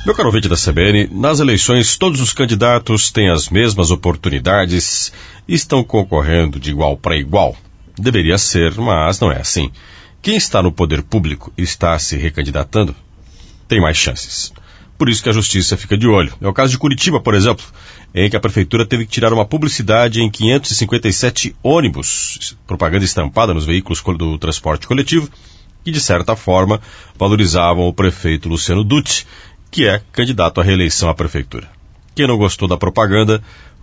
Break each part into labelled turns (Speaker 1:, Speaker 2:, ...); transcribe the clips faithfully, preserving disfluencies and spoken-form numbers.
Speaker 1: Meu caro ouvinte da C B N, nas eleições todos os candidatos têm as mesmas oportunidades e estão concorrendo de igual para igual. Deveria ser, mas não é assim. Quem está no poder público e está se recandidatando tem mais chances. Por isso que a justiça fica de olho. É o caso de Curitiba, por exemplo, em que a prefeitura teve que tirar uma publicidade em quinhentos e cinquenta e sete ônibus, propaganda estampada nos veículos do transporte coletivo, que de certa forma valorizavam o prefeito Luciano Dutti, que é candidato à reeleição à prefeitura. Quem não gostou da propaganda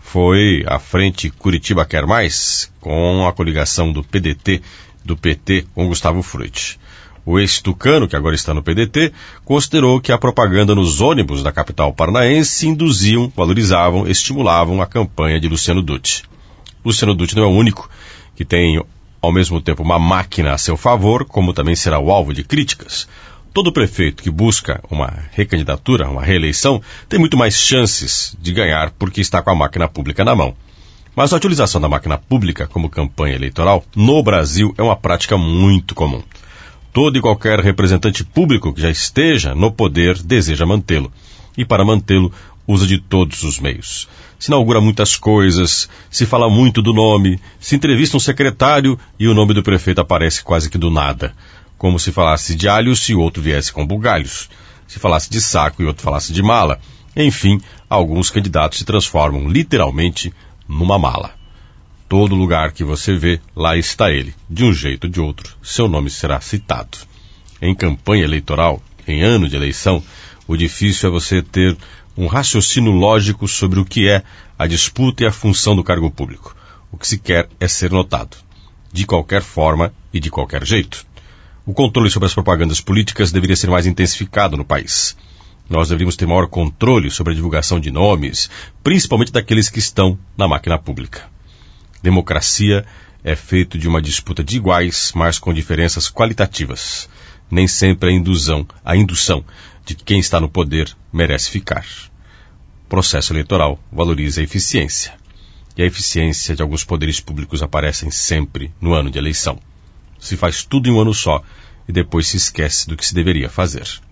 Speaker 1: foi a Frente Curitiba Quer Mais, com a coligação do P D T, do P T, com Gustavo Frutti. O ex-tucano, que agora está no P D T, considerou que a propaganda nos ônibus da capital paranaense induziam, valorizavam, estimulavam a campanha de Luciano Dutti. Luciano Dutti não é o único que tem, ao mesmo tempo, uma máquina a seu favor, como também será o alvo de críticas. Todo prefeito que busca uma recandidatura, uma reeleição, tem muito mais chances de ganhar porque está com a máquina pública na mão. Mas a utilização da máquina pública como campanha eleitoral, no Brasil, é uma prática muito comum. Todo e qualquer representante público que já esteja no poder deseja mantê-lo. E para mantê-lo, usa de todos os meios. Se inaugura muitas coisas, se fala muito do nome, se entrevista um secretário e o nome do prefeito aparece quase que do nada. Como se falasse de alhos e o outro viesse com bugalhos. Se falasse de saco e outro falasse de mala. Enfim, alguns candidatos se transformam literalmente numa mala. Todo lugar que você vê, lá está ele. De um jeito ou de outro, seu nome será citado. Em campanha eleitoral, em ano de eleição, o difícil é você ter um raciocínio lógico sobre o que é a disputa e a função do cargo público. O que se quer é ser notado. De qualquer forma e de qualquer jeito. O controle sobre as propagandas políticas deveria ser mais intensificado no país. Nós deveríamos ter maior controle sobre a divulgação de nomes, principalmente daqueles que estão na máquina pública. Democracia é feito de uma disputa de iguais, mas com diferenças qualitativas. Nem sempre a indução, a indução de que quem está no poder merece ficar. O processo eleitoral valoriza a eficiência. E a eficiência de alguns poderes públicos aparecem sempre no ano de eleição. Se faz tudo em um ano só e depois se esquece do que se deveria fazer.